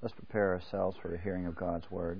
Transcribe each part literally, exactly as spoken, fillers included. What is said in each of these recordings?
Let's prepare ourselves for the hearing of God's Word.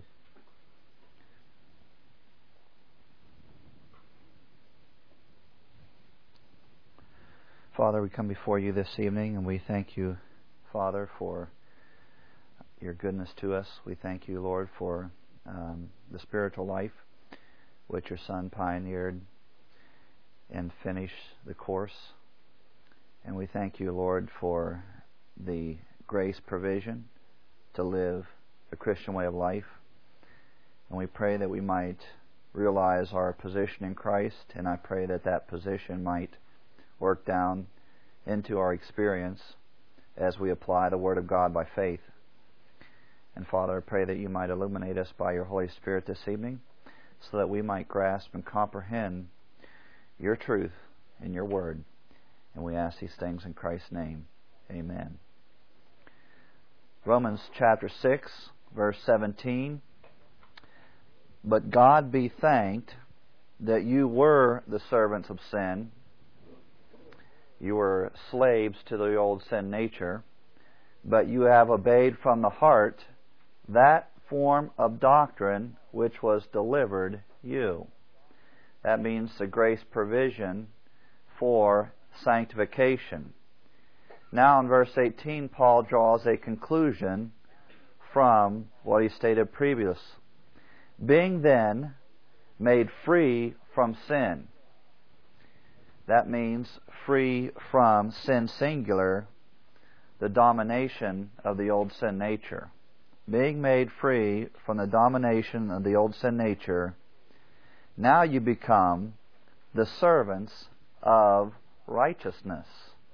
Father, we come before you this evening, and we thank you, Father, for your goodness to us. We thank you, Lord, for um, the spiritual life which your Son pioneered and finished the course. And we thank you, Lord, for the grace provision to live a Christian way of life. And we pray that we might realize our position in Christ, and I pray that that position might work down into our experience as we apply the Word of God by faith. And Father, I pray that you might illuminate us by your Holy Spirit this evening so that we might grasp and comprehend your truth in your Word. And we ask these things in Christ's name. Amen. Romans chapter six, verse seventeen. But God be thanked that you were the servants of sin. You were slaves to the old sin nature, but you have obeyed from the heart that form of doctrine which was delivered you. That means the grace provision for sanctification. Now in verse eighteen, Paul draws a conclusion from what he stated previous. Being then made free from sin. That means free from sin singular, the domination of the old sin nature. Being made free from the domination of the old sin nature, now you become the servants of righteousness.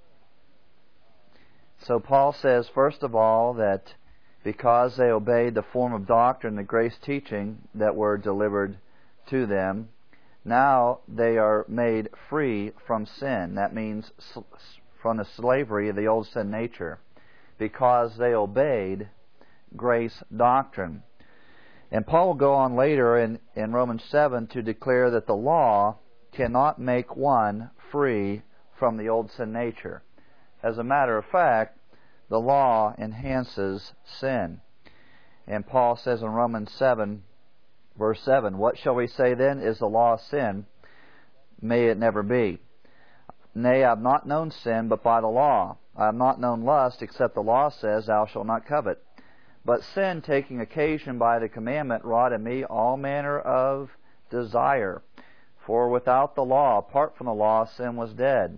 So Paul says, first of all, that because they obeyed the form of doctrine, the grace teaching that were delivered to them, now they are made free from sin. That means from the slavery of the old sin nature, because they obeyed grace doctrine. And Paul will go on later in, in Romans seven to declare that the law cannot make one free from the old sin nature. As a matter of fact, the law enhances sin. And Paul says in Romans seven, verse seven, what shall we say then? Is the law sin? May it never be. Nay, I have not known sin but by the law. I have not known lust, except the law says, thou shalt not covet. But sin, taking occasion by the commandment, wrought in me all manner of desire. For without the law, apart from the law, sin was dead.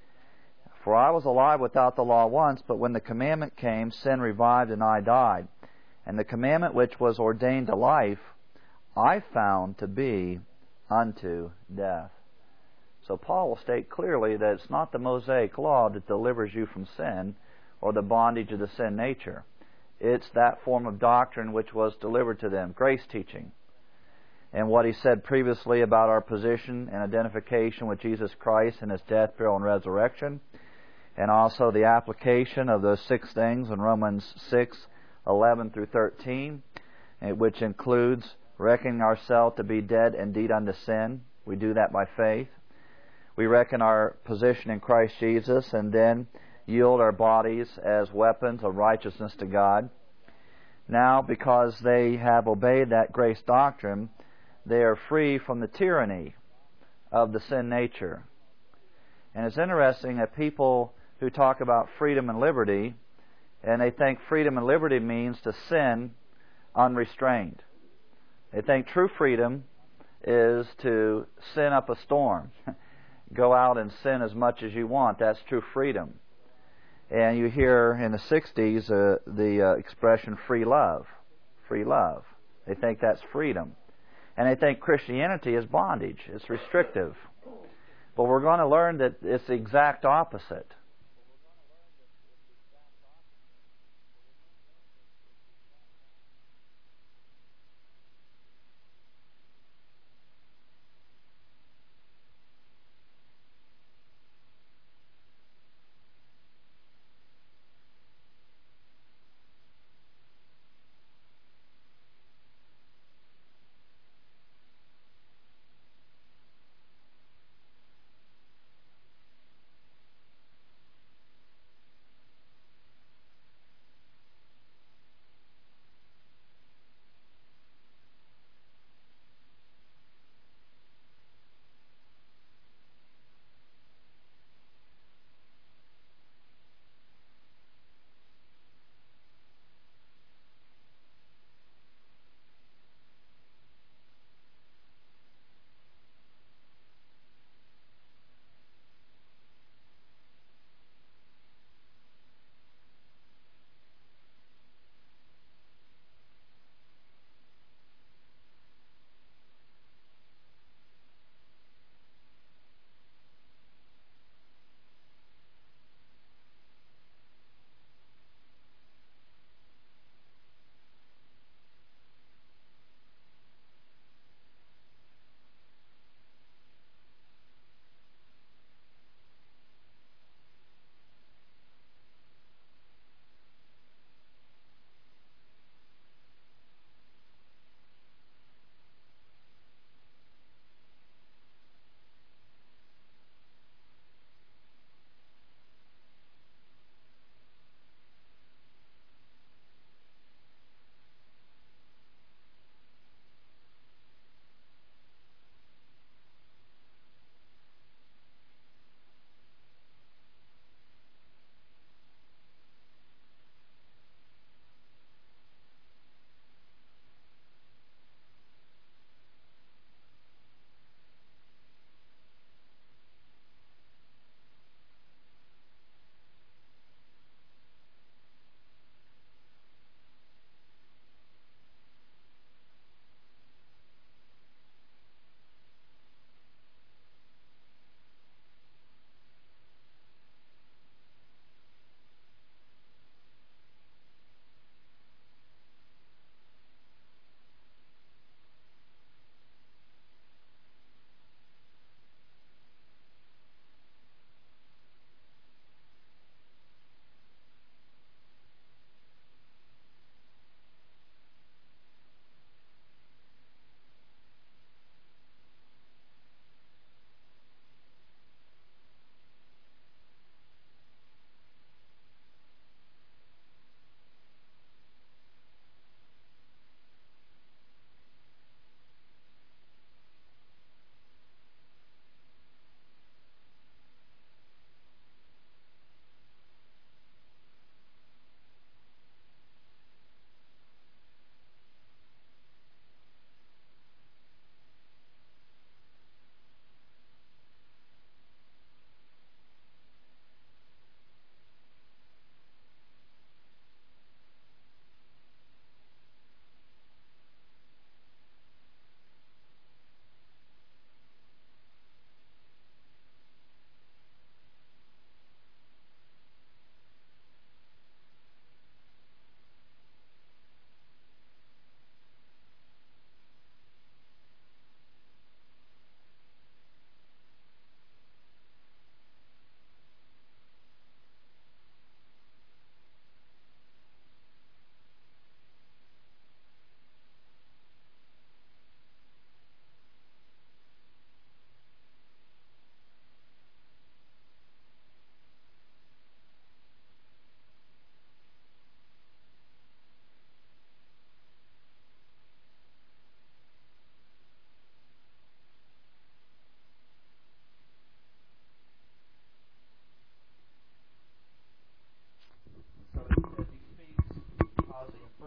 For I was alive without the law once, but when the commandment came, sin revived and I died. And the commandment which was ordained to life, I found to be unto death. So Paul will state clearly that it's not the Mosaic law that delivers you from sin or the bondage of the sin nature. It's that form of doctrine which was delivered to them, grace teaching. And what he said previously about our position and identification with Jesus Christ and His death, burial, and resurrection, and also the application of those six things in Romans six, eleven through thirteen, which includes reckoning ourselves to be dead indeed unto sin. We do that by faith. We reckon our position in Christ Jesus and then yield our bodies as weapons of righteousness to God. Now, because they have obeyed that grace doctrine, they are free from the tyranny of the sin nature. And it's interesting that people who talk about freedom and liberty, and they think freedom and liberty means to sin unrestrained. They think true freedom is to sin up a storm. Go out and sin as much as you want. That's true freedom. And you hear in the sixties uh, the uh, expression free love. Free love. They think that's freedom. And they think Christianity is bondage. It's restrictive. But we're going to learn that it's the exact opposite.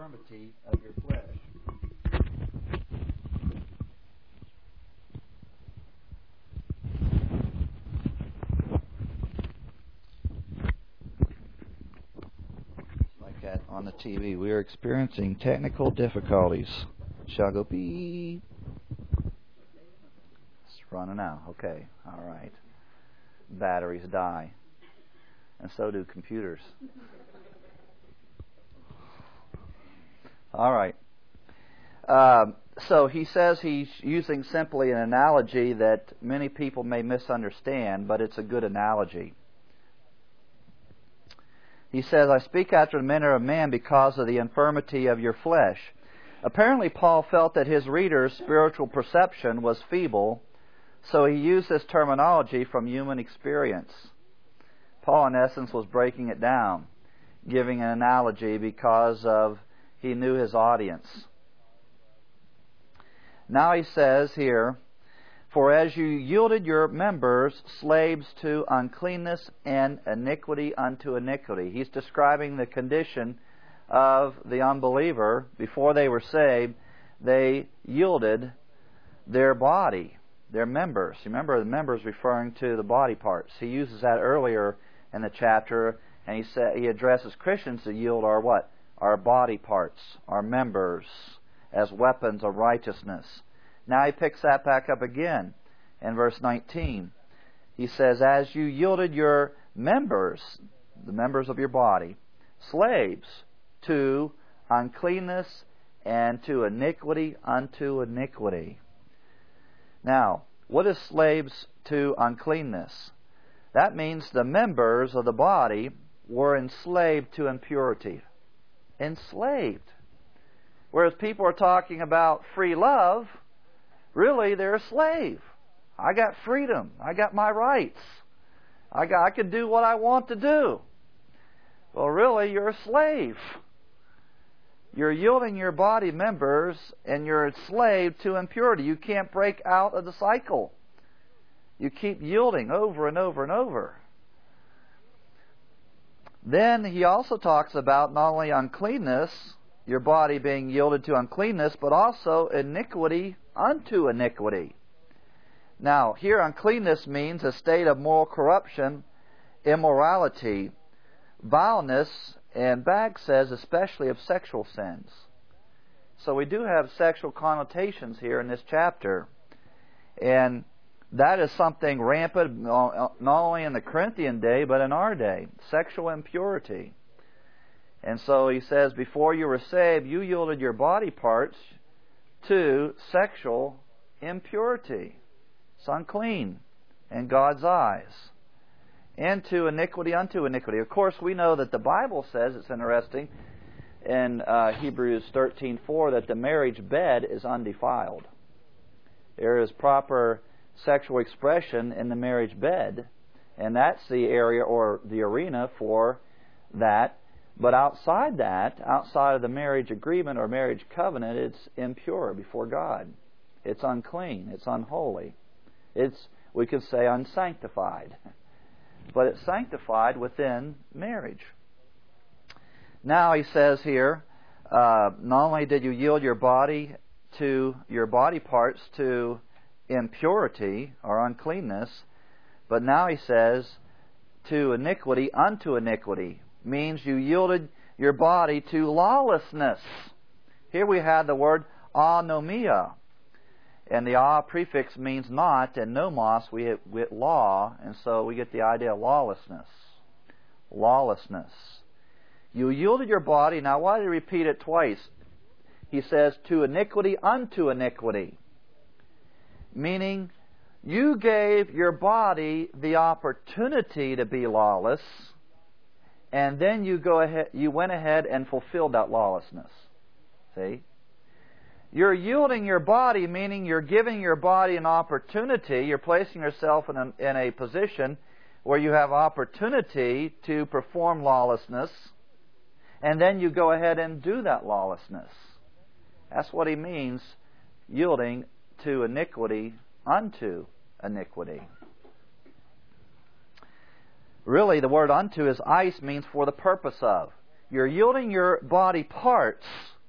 infirmity of your flesh. Like that on the T V. We are experiencing technical difficulties. Shall I go beep? It's running out. Okay. All right. Batteries die. And so do computers. All right. Um, so he says he's using simply an analogy that many people may misunderstand, but it's a good analogy. He says, I speak after the manner of man because of the infirmity of your flesh. Apparently, Paul felt that his readers' spiritual perception was feeble, so he used this terminology from human experience. Paul, in essence, was breaking it down, giving an analogy because of he knew his audience. Now he says here, for as you yielded your members slaves to uncleanness and iniquity unto iniquity. He's describing the condition of the unbeliever before they were saved. They yielded their body, their members. Remember, the members referring to the body parts. He uses that earlier in the chapter, and he said he addresses Christians to yield our what? Our body parts, our members, as weapons of righteousness. Now he picks that back up again in verse nineteen. He says, as you yielded your members, the members of your body, slaves to uncleanness and to iniquity unto iniquity. Now, what is slaves to uncleanness? That means the members of the body were enslaved to impurity. Enslaved. Whereas people are talking about free love, really they're a slave. I got freedom. I got my rights. I got, I can do what I want to do. Well, really, you're a slave. You're yielding your body members and you're enslaved to impurity. You can't break out of the cycle. You keep yielding over and over and over. Then he also talks about not only uncleanness, your body being yielded to uncleanness, but also iniquity unto iniquity. Now, here uncleanness means a state of moral corruption, immorality, vileness, and Bagg says especially of sexual sins. So we do have sexual connotations here in this chapter. And that is something rampant not only in the Corinthian day, but in our day. Sexual impurity. And so he says, before you were saved, you yielded your body parts to sexual impurity. It's unclean in God's eyes. And to iniquity unto iniquity. Of course, we know that the Bible says, it's interesting, in uh, Hebrews thirteen four, that the marriage bed is undefiled. There is proper sexual expression in the marriage bed, and that's the area or the arena for that. But outside that, outside of the marriage agreement or marriage covenant, it's impure before God. It's unclean. It's unholy. It's, we could say, unsanctified. But it's sanctified within marriage. Now he says here, uh, not only did you yield your body to your body parts to impurity or uncleanness, but now he says to iniquity unto iniquity. Means you yielded your body to lawlessness. Here we have the word anomia. And the a prefix means not, and nomos, we have with law, and so we get the idea of lawlessness. Lawlessness. You yielded your body. Now, why did he repeat it twice? He says, to iniquity unto iniquity. Meaning, you gave your body the opportunity to be lawless, and then you go ahead, you went ahead and fulfilled that lawlessness. See? You're yielding your body, meaning you're giving your body an opportunity. You're placing yourself in a, in a position where you have opportunity to perform lawlessness, and then you go ahead and do that lawlessness. That's what he means, yielding to iniquity unto iniquity. Really, the word unto is ice, means for the purpose of. You're yielding your body parts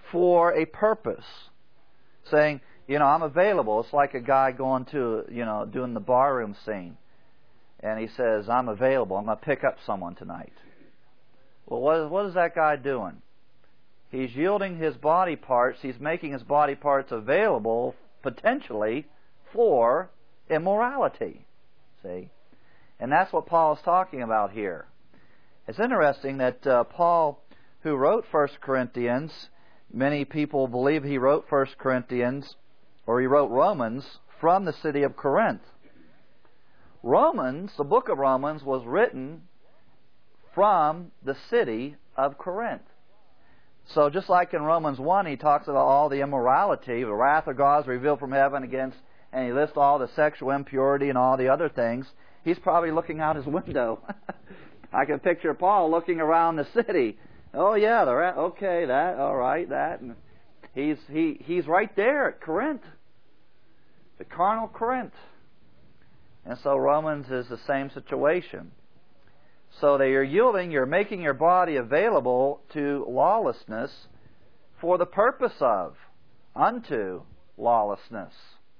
for a purpose. Saying, you know, I'm available. It's like a guy going to, you know, doing the barroom scene. And he says, I'm available. I'm going to pick up someone tonight. Well, what, what is that guy doing? He's yielding his body parts. He's making his body parts available, potentially, for immorality. See? And that's what Paul is talking about here. It's interesting that uh, Paul, who wrote First Corinthians, many people believe he wrote First Corinthians, or he wrote Romans, from the city of Corinth. Romans, the book of Romans, was written from the city of Corinth. So just like in Romans one, he talks about all the immorality, the wrath of God is revealed from heaven against, and he lists all the sexual impurity and all the other things. He's probably looking out his window. I can picture Paul looking around the city. Oh yeah, the ra- okay, that, all right, that. And he's he he's right there at Corinth, the carnal Corinth. And so Romans is the same situation. So that you're yielding, you're making your body available to lawlessness for the purpose of, unto lawlessness.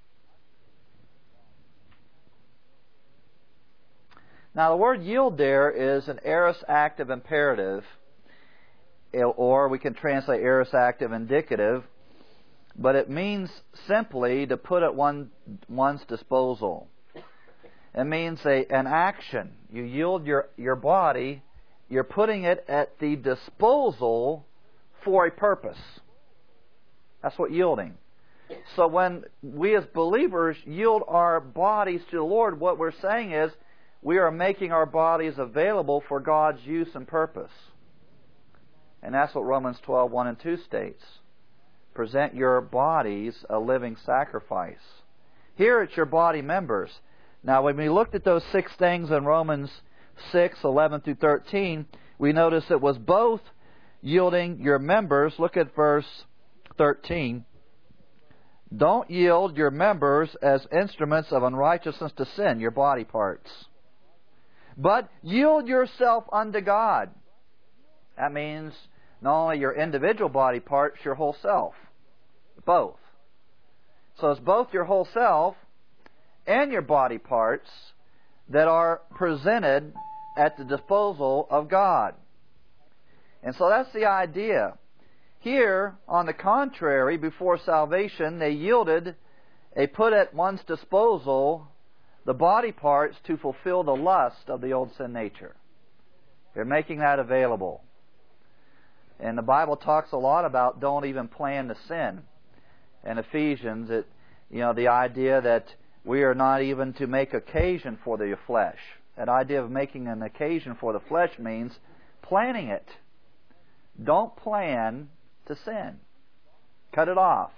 Now the word yield there is an aorist active imperative, or we can translate aorist active indicative, but it means simply to put at one, one's disposal. It means a, an action. You yield your, your body, you're putting it at the disposal for a purpose. That's what yielding. So when we as believers yield our bodies to the Lord, what we're saying is we are making our bodies available for God's use and purpose. And that's what Romans twelve, one and two states. Present your bodies a living sacrifice. Here it's your body members. Now, when we looked at those six things in Romans six, eleven through thirteen, we noticed it was both yielding your members. Look at verse thirteen. Don't yield your members as instruments of unrighteousness to sin, your body parts. But yield yourself unto God. That means not only your individual body parts, your whole self. Both. So it's both your whole self and your body parts that are presented at the disposal of God. And so that's the idea. Here, on the contrary, before salvation, they yielded, they put at one's disposal the body parts to fulfill the lust of the old sin nature. They're making that available. And the Bible talks a lot about don't even plan to sin. In Ephesians, it, you know, the idea that we are not even to make occasion for the flesh. That idea of making an occasion for the flesh means planning it. Don't plan to sin. Cut it off.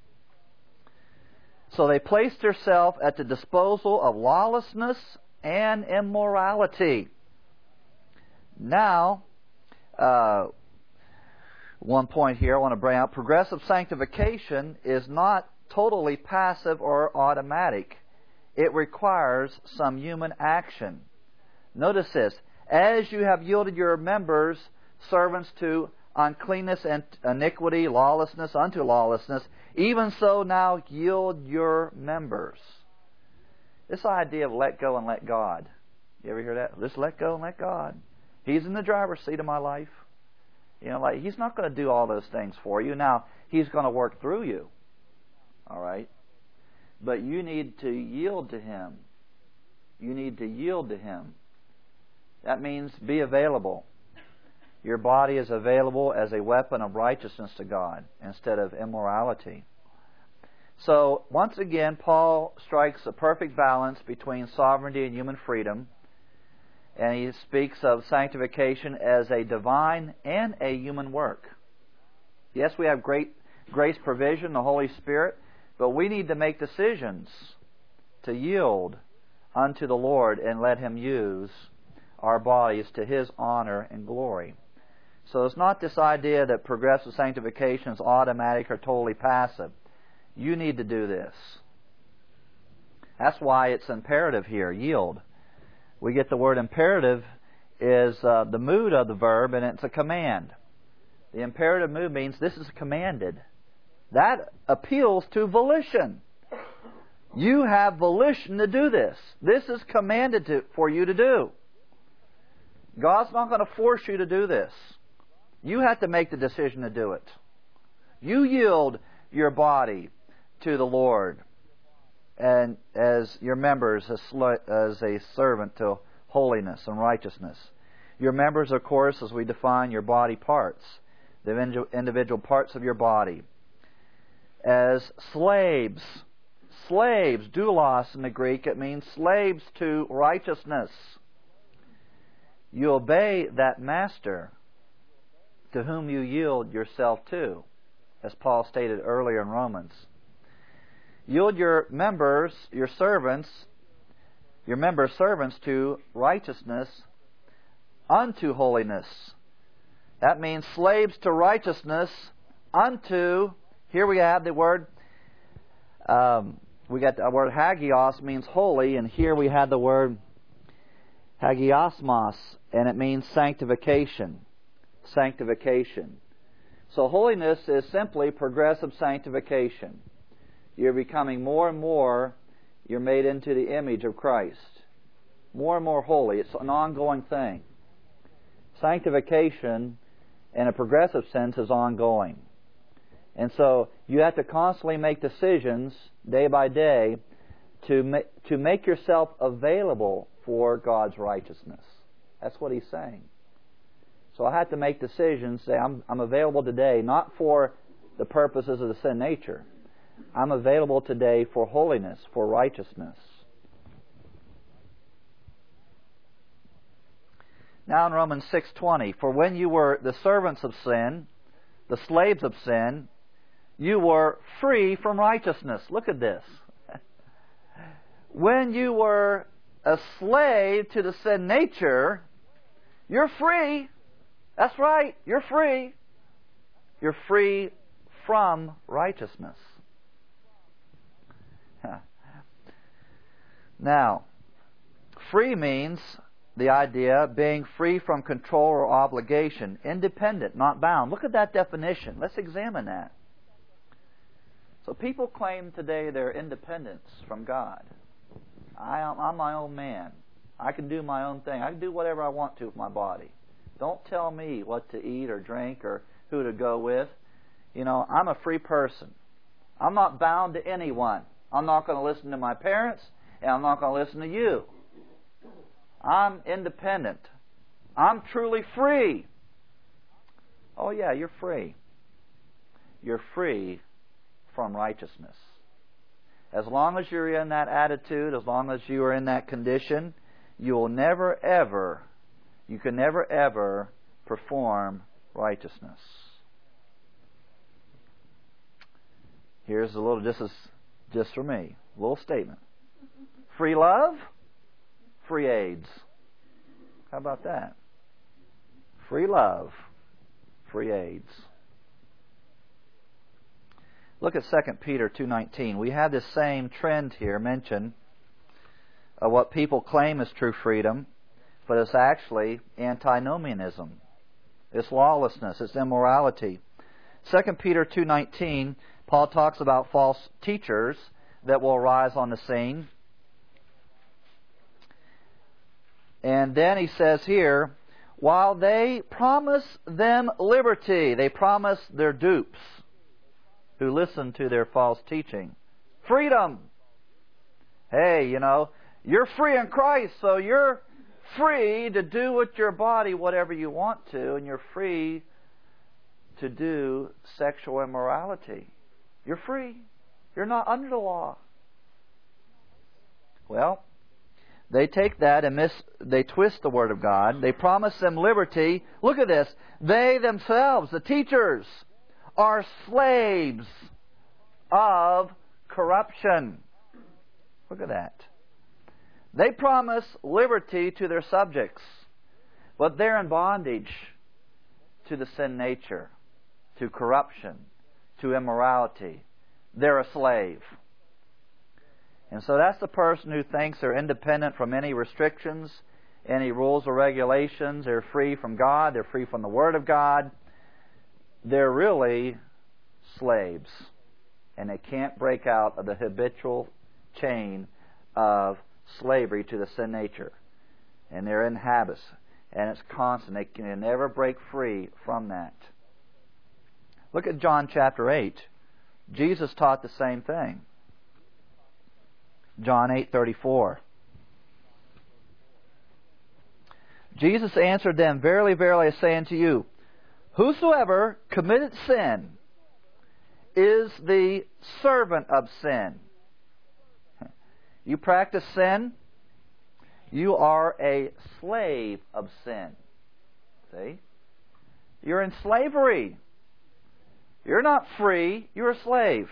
So they placed themselves at the disposal of lawlessness and immorality. Now, uh, one point here I want to bring out. Progressive sanctification is not totally passive or automatic. It requires some human action. Notice this. As you have yielded your members servants to uncleanness and iniquity, lawlessness unto lawlessness, even so now yield your members. This idea of let go and let God. You ever hear that? Just let go and let God. He's in the driver's seat of my life. You know, like He's not going to do all those things for you. Now, He's going to work through you. All right? But you need to yield to Him. You need to yield to Him. That means be available. Your body is available as a weapon of righteousness to God instead of immorality. So, once again, Paul strikes a perfect balance between sovereignty and human freedom. And he speaks of sanctification as a divine and a human work. Yes, we have great grace provision, the Holy Spirit, but we need to make decisions to yield unto the Lord and let Him use our bodies to His honor and glory. So it's not this idea that progressive sanctification is automatic or totally passive. You need to do this. That's why it's imperative here, yield. We get the word imperative is uh, the mood of the verb, and it's a command. The imperative mood means this is commanded. That appeals to volition. You have volition to do this. This is commanded to, for you to do. God's not going to force you to do this. You have to make the decision to do it. You yield your body to the Lord and as your members as, as a servant to holiness and righteousness. Your members, of course, as we define your body parts, the individual parts of your body, as slaves. Slaves, doulos in the Greek, it means slaves to righteousness. You obey that master to whom you yield yourself to, as Paul stated earlier in Romans. Yield your members, your servants, your member servants to righteousness unto holiness. That means slaves to righteousness unto, here we have the word, um, we got the word hagios means holy, and here we have the word hagiosmos, and it means sanctification. Sanctification. So holiness is simply progressive sanctification. You're becoming more and more, you're made into the image of Christ. More and more holy. It's an ongoing thing. Sanctification, in a progressive sense, is ongoing. And so you have to constantly make decisions, day by day, to ma- to make yourself available for God's righteousness. That's what he's saying. So I have to make decisions, say, I'm, I'm available today, not for the purposes of the sin nature. I'm available today for holiness, for righteousness. Now in Romans six twenty, for when you were the servants of sin, the slaves of sin, you were free from righteousness. Look at this. When you were a slave to the sin nature, you're free. That's right, you're free. You're free from righteousness. Now, free means the idea of being free from control or obligation, independent, not bound. Look at that definition. Let's examine that. So people claim today their independence from God. I am, I'm my own man. I can do my own thing. I can do whatever I want to with my body. Don't tell me what to eat or drink or who to go with. You know, I'm a free person. I'm not bound to anyone. I'm not going to listen to my parents, and I'm not going to listen to you. I'm independent. I'm truly free. Oh yeah, you're free. You're free from righteousness. As long as you're in that attitude, as long as you are in that condition, you will never ever, you can never ever perform righteousness. Here's a little, this is just for me, a little statement. Free love, free AIDS. How about that? Free love, free AIDS. Look at Second Peter two nineteen. We have this same trend here mentioned of what people claim is true freedom, but it's actually antinomianism. It's lawlessness. It's immorality. Second Peter two nineteen, Paul talks about false teachers that will arise on the scene. And then he says here, while they promise them liberty, they promise their dupes who listen to their false teaching freedom. Hey, you know, you're free in Christ, so you're free to do with your body whatever you want to, and you're free to do sexual immorality. You're free. You're not under the law. Well, they take that and miss, they twist the Word of God. They promise them liberty. Look at this. They themselves, the teachers, are slaves of corruption. Look at that. They promise liberty to their subjects, but they're in bondage to the sin nature, to corruption, to immorality. They're a slave. And so that's the person who thinks they're independent from any restrictions, any rules or regulations. They're free from God. They're free from the Word of God. they're really slaves, and they can't break out of the habitual chain of slavery to the sin nature. And they're in habits, and it's constant. They can never break free from that. Look at John chapter eight. Jesus taught the same thing. John eight thirty-four. Jesus answered them, Verily, verily, I say unto you, whosoever committeth sin is the servant of sin. You practice sin, you are a slave of sin. See? You're in slavery. You're not free, you're a slave.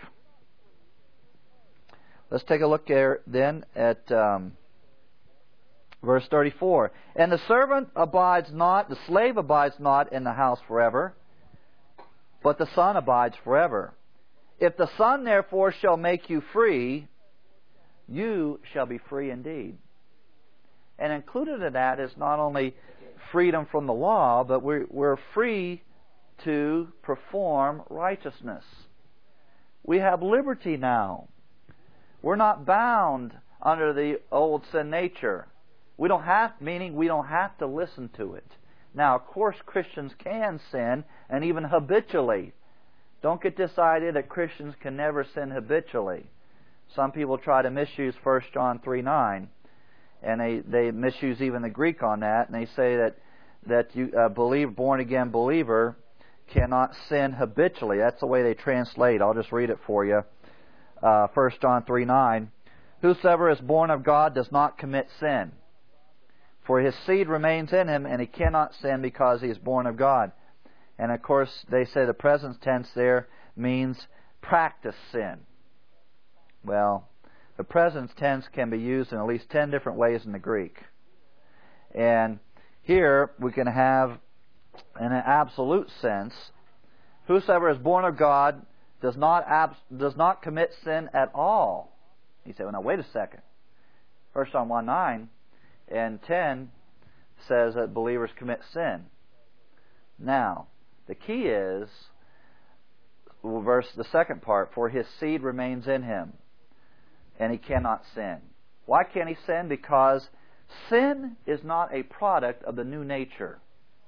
Let's take a look there then at um, verse thirty-four. And the servant abides not, the slave abides not in the house forever, but the Son abides forever. If the Son therefore shall make you free, you shall be free indeed. And included in that is not only freedom from the law, but we're, we're free to perform righteousness. We have liberty now. We're not bound under the old sin nature. We don't have, meaning we don't have to listen to it. Now, of course, Christians can sin, and even habitually. Don't get this idea that Christians can never sin habitually. Some people try to misuse First John three nine, and they, they misuse even the Greek on that, and they say that that you a believe born again believer cannot sin habitually. That's the way they translate. I'll just read it for you. Uh, First John three nine. Whosoever is born of God does not commit sin, for his seed remains in him, and he cannot sin because he is born of God. And of course, they say the present tense there means practice sin. Well, the present tense can be used in at least ten different ways in the Greek. And here we can have, in an absolute sense, whosoever is born of God does not abs- does not commit sin at all. You say, well, now wait a second. First John one nine and ten says that believers commit sin. Now, the key is verse the second part, for his seed remains in him, and he cannot sin. Why can't he sin? Because sin is not a product of the new nature.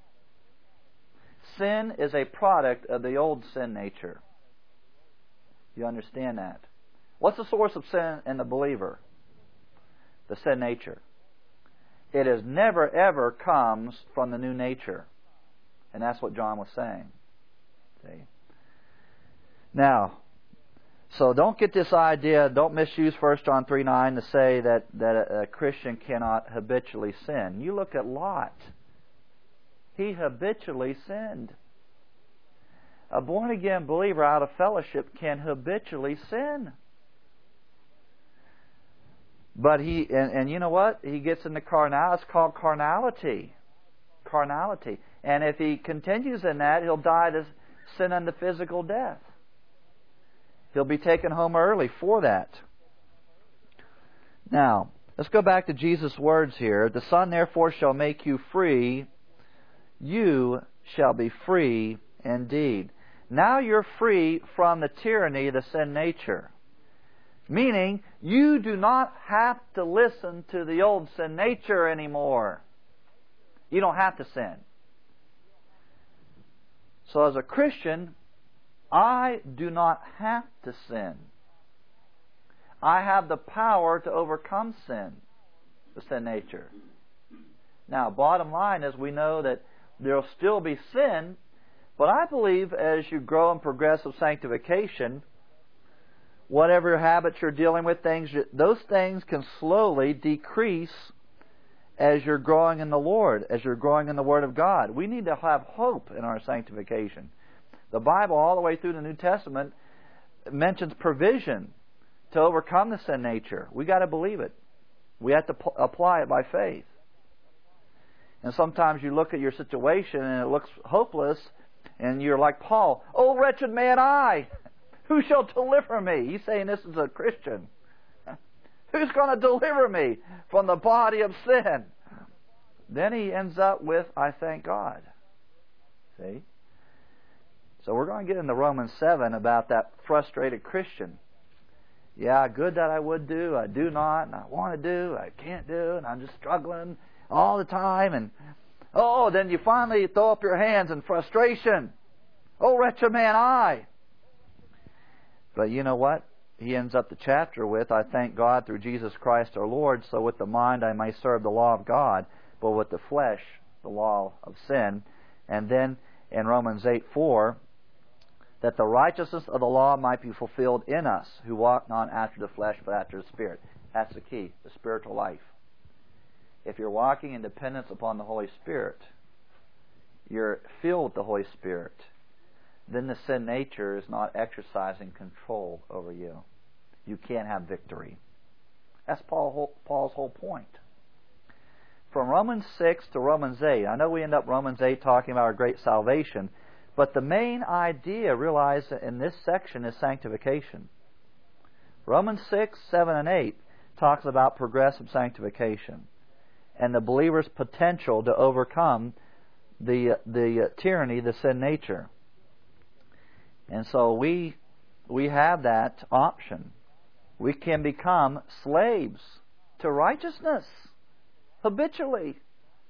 Sin is a product of the old sin nature. You understand that? What's the source of sin in the believer? The sin nature. It is never ever comes from the new nature. And that's what John was saying. See? Now, so don't get this idea, don't misuse First John three nine to say that, that a, a Christian cannot habitually sin. You look at Lot. He habitually sinned. A born-again believer out of fellowship can habitually sin. But he, and, and you know what? He gets into carnality. It's called carnality. Carnality. And if he continues in that, he'll die to sin unto physical death. He'll be taken home early for that. Now, let's go back to Jesus' words here. The Son therefore shall make you free. You shall be free indeed. Now you're free from the tyranny of the sin nature. Meaning, you do not have to listen to the old sin nature anymore. You don't have to sin. So as a Christian, I do not have to sin. I have the power to overcome sin, the sin nature. Now, bottom line is we know that there will still be sin, but I believe as you grow in progressive sanctification, whatever habits you're dealing with, things those things can slowly decrease as you're growing in the Lord, as you're growing in the Word of God. We need to have hope in our sanctification. The Bible, all the way through the New Testament, mentions provision to overcome the sin nature. We got to believe it. We have to p- apply it by faith. And sometimes you look at your situation and it looks hopeless, and you're like Paul, "Oh, wretched man I, who shall deliver me?" He's saying this is a Christian. Who's going to deliver me from the body of sin? Then he ends up with, "I thank God." See? So we're going to get into Romans seven about that frustrated Christian. Yeah, good that I would do, I do not, and I want to do, I can't do, and I'm just struggling all the time. And oh, then you finally throw up your hands in frustration. Oh, wretched man I. But you know what? He ends up the chapter with, I thank God through Jesus Christ our Lord, so with the mind I may serve the law of God, but with the flesh, the law of sin. And then in Romans eight four, that the righteousness of the law might be fulfilled in us, who walk not after the flesh, but after the Spirit. That's the key, the spiritual life. If you're walking in dependence upon the Holy Spirit, you're filled with the Holy Spirit, then the sin nature is not exercising control over you. You can't have victory. That's Paul, Paul's whole point. From Romans six to Romans eight, I know we end up Romans eight talking about our great salvation, but the main idea, realize, in this section is sanctification. Romans six, seven, and eight talks about progressive sanctification and the believer's potential to overcome the the tyranny, the sin nature. And so we we have that option. We can become slaves to righteousness habitually.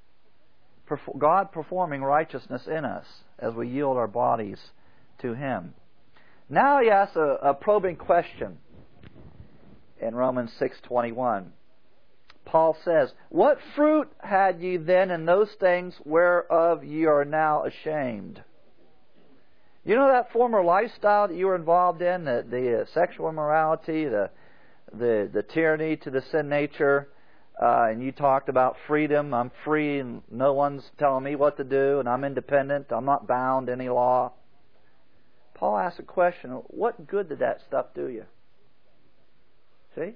God performing righteousness in us as we yield our bodies to Him. Now he asks a, a probing question in Romans six twenty-one. Paul says, what fruit had ye then in those things whereof ye are now ashamed? You know that former lifestyle that you were involved in, the, the uh, sexual immorality, the, the, the tyranny to the sin nature, Uh, and you talked about freedom. I'm free and no one's telling me what to do, and I'm independent. I'm not bound to any law. Paul asks a question, what good did that stuff do you? See?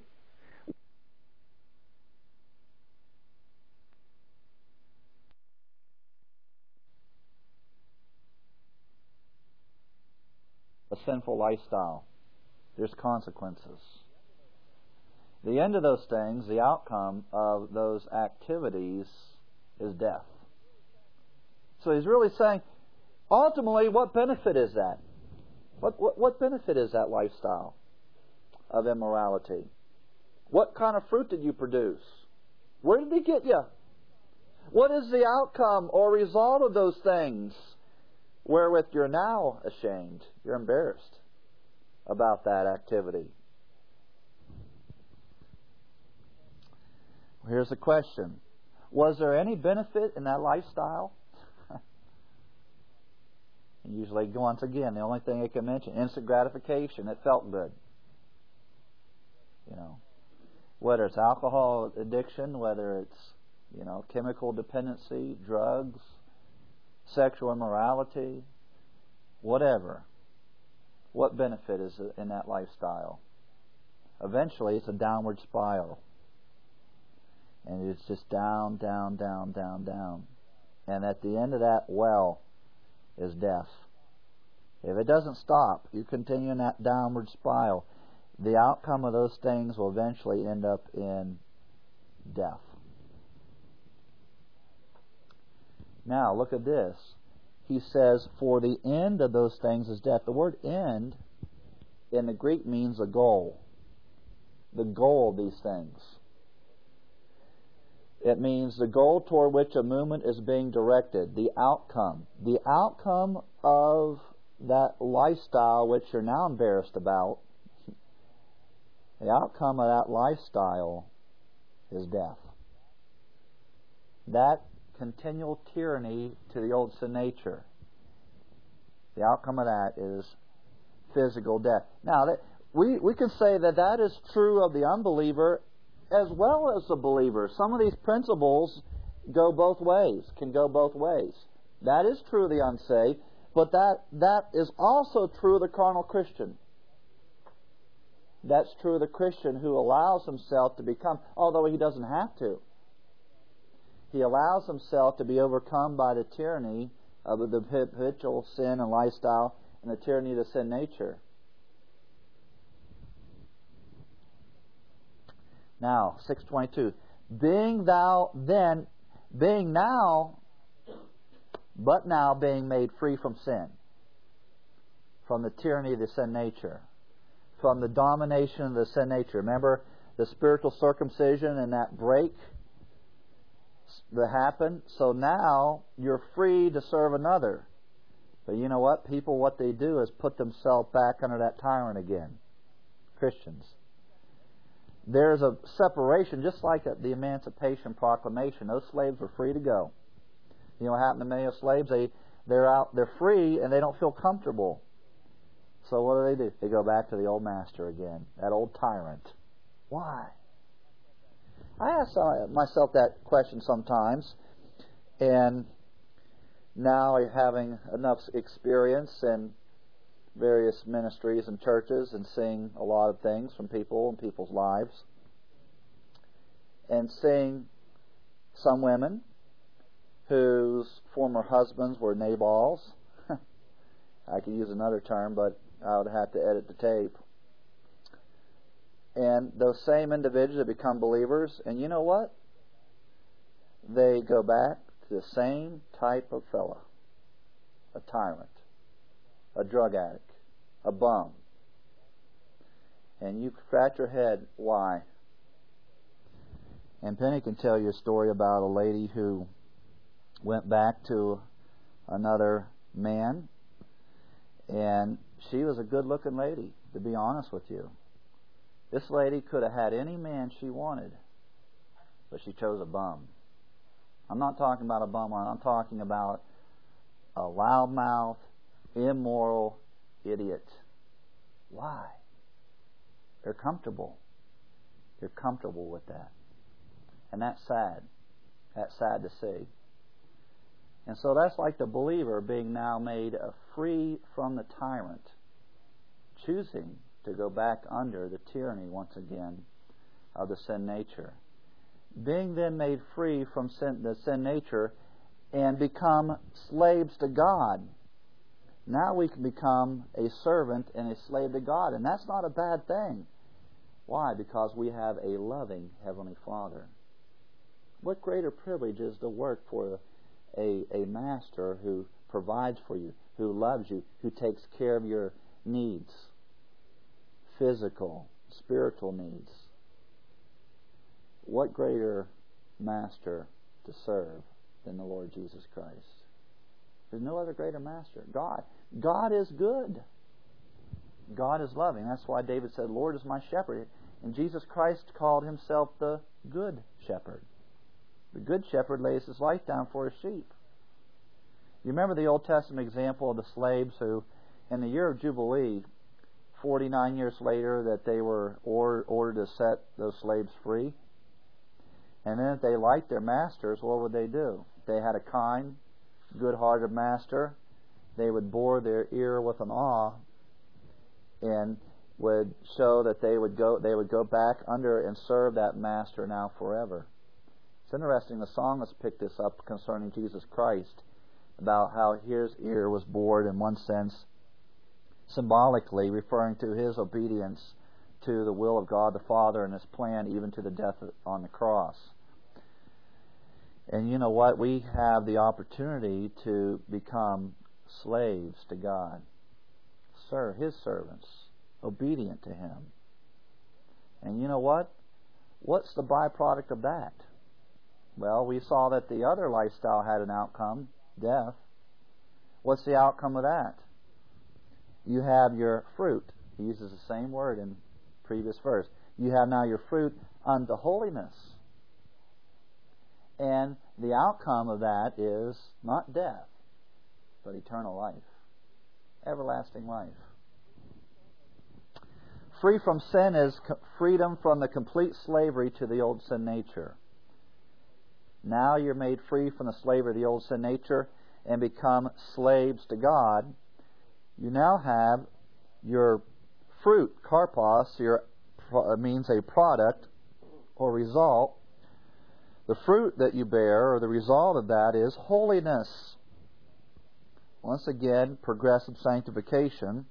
A sinful lifestyle. There's consequences. The end of those things, the outcome of those activities is death. So he's really saying, ultimately, what benefit is that? What, what, what benefit is that lifestyle of immorality? What kind of fruit did you produce? Where did he get you? What is the outcome or result of those things wherewith you're now ashamed? You're embarrassed about that activity. Here's the question. Was there any benefit in that lifestyle? Usually, once again, the only thing I can mention, instant gratification. It felt good. You know, whether it's alcohol addiction, whether it's, you know, chemical dependency, drugs, sexual immorality, whatever. What benefit is in that lifestyle? Eventually, it's a downward spiral. And it's just down, down, down, down, down. And at the end of that well is death. If it doesn't stop, you continue in that downward spiral, the outcome of those things will eventually end up in death. Now, look at this. He says, for the end of those things is death. The word end in the Greek means a goal. The goal of these things. It means the goal toward which a movement is being directed, the outcome. The outcome of that lifestyle which you're now embarrassed about, the outcome of that lifestyle is death. That continual tyranny to the old sin nature, the outcome of that is physical death. Now, that, we, we can say that that is true of the unbeliever as well as the believer. Some of these principles go both ways, can go both ways. That is true of the unsaved, but that that is also true of the carnal Christian. That's true of the Christian who allows himself to become, although he doesn't have to, he allows himself to be overcome by the tyranny of the habitual sin and lifestyle and the tyranny of the sin nature. Now, six twenty-two. Being thou then, being now, but now being made free from sin. from the tyranny of the sin nature, from the domination of the sin nature. Remember the spiritual circumcision and that break that happened? So now you're free to serve another. But you know what? People, what they do is put themselves back under that tyrant again. Christians. There's a separation, just like the Emancipation Proclamation. Those slaves were free to go. You know what happened to many of slaves? They, they're out, they're free, and they don't feel comfortable. So what do they do? They go back to the old master again, that old tyrant. Why? I ask myself that question sometimes, and now having enough experience in various ministries and churches and seeing a lot of things from people and people's lives, and seeing some women whose former husbands were Nabals. I could use another term, but I would have to edit the tape. And those same individuals have become believers, and you know what? They go back to the same type of fella. A tyrant. A drug addict. A bum. And you scratch your head, why? And Penny can tell you a story about a lady who went back to another man, and she was a good-looking lady, to be honest with you. This lady could have had any man she wanted, but she chose a bum. I'm not talking about a bum, I'm talking about a loudmouth, immoral idiot. Why? They're comfortable. They're comfortable with that. And that's sad. That's sad to see. And so that's like the believer being now made free from the tyrant, choosing to go back under the tyranny once again of the sin nature. Being then made free from sin, the sin nature and become slaves to God. Now we can become a servant and a slave to God, and that's not a bad thing. Why? Because we have a loving Heavenly Father. What greater privilege is to work for a, a master who provides for you, who loves you, who takes care of your needs, physical, spiritual needs. What greater master to serve than the Lord Jesus Christ? There's no other greater master. God. God is good. God is loving. That's why David said, Lord is my shepherd. And Jesus Christ called himself the good shepherd. The good shepherd lays his life down for his sheep. You remember the Old Testament example of the slaves who, in the year of Jubilee, forty-nine years later, that they were or, ordered to set those slaves free. And then if they liked their masters, what would they do? If they had a kind, good-hearted master, they would bore their ear with an awl and would show that they would go they would go back under and serve that master now forever. It's interesting, the psalmist picked this up concerning Jesus Christ, about how his ear was bored in one sense, symbolically referring to his obedience to the will of God the Father and his plan even to the death on the cross. And you know what? We have the opportunity to become slaves to God, serve his servants, obedient to him. And you know what? What's the byproduct of that? Well, we saw that the other lifestyle had an outcome, death. What's the outcome of that? You have your fruit. He uses the same word in previous verse. You have now your fruit unto holiness. And the outcome of that is not death, but eternal life. Everlasting life. Free from sin is freedom from the complete slavery to the old sin nature. Now you're made free from the slavery of the old sin nature and become slaves to God. You now have your fruit, karpos, your, means a product or result. The fruit that you bear, or the result of that, is holiness. Once again, progressive sanctification.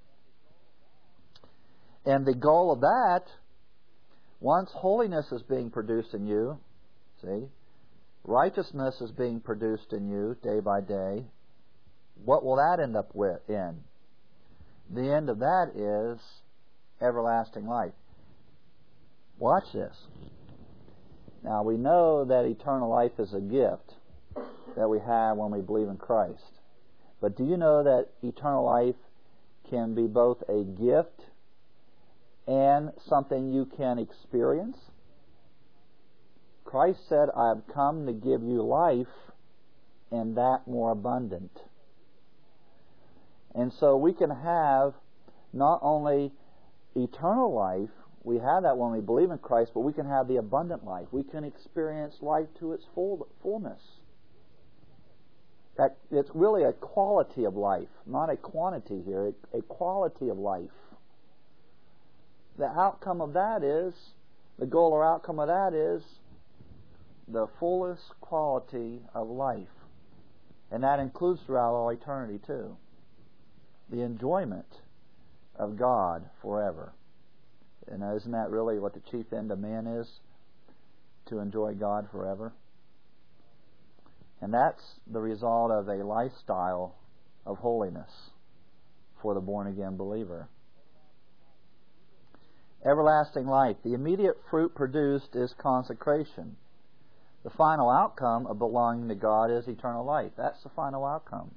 And the goal of that, once holiness is being produced in you, see, righteousness is being produced in you day by day, what will that end up with in? the end of that is everlasting life. Watch this. Now, we know that eternal life is a gift that we have when we believe in Christ. But do you know that eternal life can be both a gift and something you can experience? Christ said, I have come to give you life, and that more abundant. And so we can have not only eternal life, we have that when we believe in Christ, but we can have the abundant life. We can experience life to its full, fullness. That it's really a quality of life, not a quantity here, a, a quality of life. The outcome of that is, the goal or outcome of that is the fullest quality of life. And that includes throughout all eternity too. The enjoyment of God forever. And isn't that really what the chief end of man is? To enjoy God forever. And that's the result of a lifestyle of holiness for the born-again believer. Everlasting life. The immediate fruit produced is consecration. The final outcome of belonging to God is eternal life. That's the final outcome.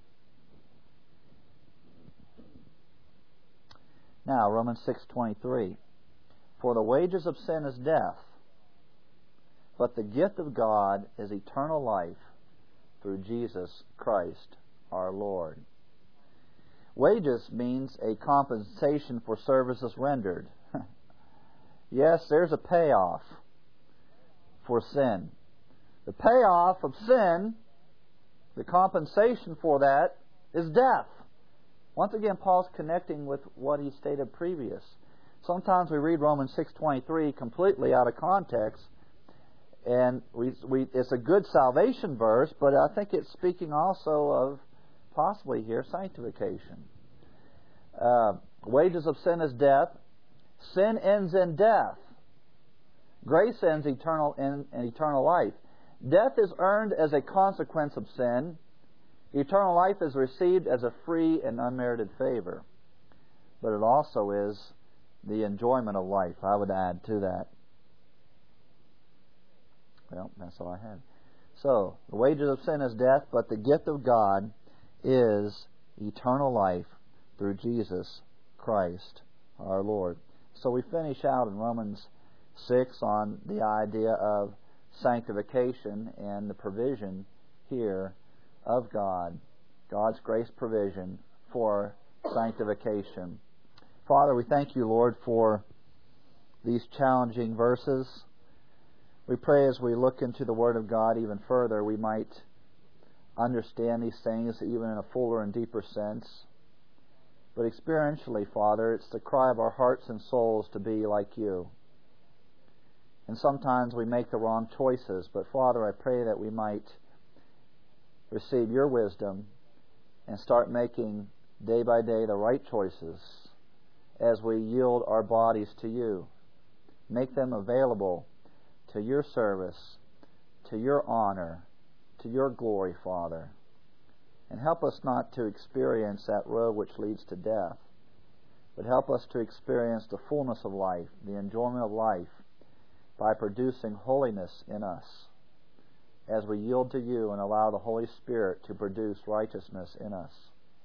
Now, Romans six twenty-three. For the wages of sin is death, but the gift of God is eternal life through Jesus Christ our Lord. Wages means a compensation for services rendered. Yes, there's a payoff for sin. The payoff of sin, the compensation for that, is death. Once again, Paul's connecting with what he stated previous. Sometimes we read Romans six twenty-three completely out of context, and we, we, it's a good salvation verse, but I think it's speaking also of, possibly here, sanctification. Uh, wages of sin is death. Sin ends in death. Grace ends eternal in, in eternal life. Death is earned as a consequence of sin. Eternal life is received as a free and unmerited favor. But it also is the enjoyment of life, I would add to that. Well, that's all I had. So, the wages of sin is death, but the gift of God is eternal life through Jesus Christ our Lord. So we finish out in Romans six on the idea of sanctification and the provision here of God, God's grace provision for sanctification. Father, we thank you, Lord, for these challenging verses. We pray as we look into the Word of God even further, we might understand these things even in a fuller and deeper sense. But experientially, Father, it's the cry of our hearts and souls to be like you. And sometimes we make the wrong choices, but Father, I pray that we might receive your wisdom and start making day by day the right choices as we yield our bodies to you. Make them available to your service, to your honor, to your glory, Father. And help us not to experience that road which leads to death, but help us to experience the fullness of life, the enjoyment of life, by producing holiness in us as we yield to you and allow the Holy Spirit to produce righteousness in us.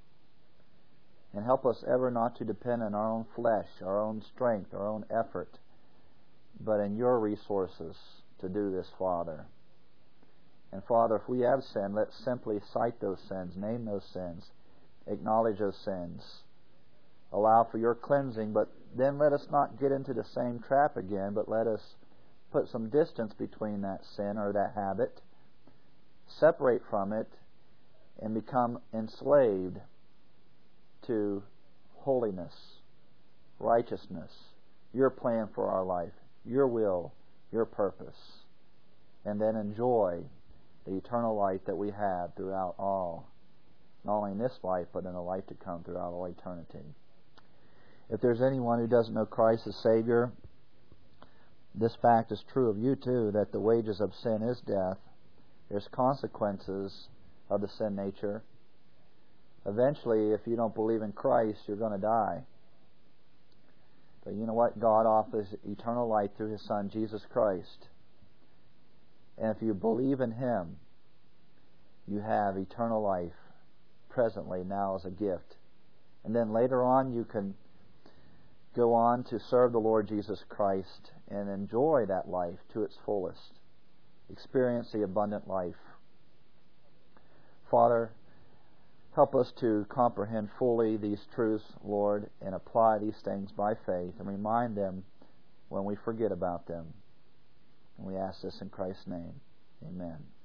And help us ever not to depend on our own flesh, our own strength, our own effort, but in your resources to do this, Father. And Father, if we have sinned, let's simply cite those sins, name those sins, acknowledge those sins, allow for your cleansing, but then let us not get into the same trap again, but let us put some distance between that sin or that habit, separate from it, and become enslaved to holiness, righteousness, your plan for our life, your will, your purpose, and then enjoy the eternal life that we have throughout all, not only in this life, but in the life to come throughout all eternity. If there's anyone who doesn't know Christ as Savior, this fact is true of you too, that the wages of sin is death. There's consequences of the sin nature. Eventually, if you don't believe in Christ, you're going to die. But you know what? God offers eternal life through His Son, Jesus Christ. And if you believe in Him, you have eternal life presently, now as a gift. And then later on, you can go on to serve the Lord Jesus Christ and enjoy that life to its fullest. Experience the abundant life. Father, help us to comprehend fully these truths, Lord, and apply these things by faith and remind them when we forget about them. And we ask this in Christ's name. Amen.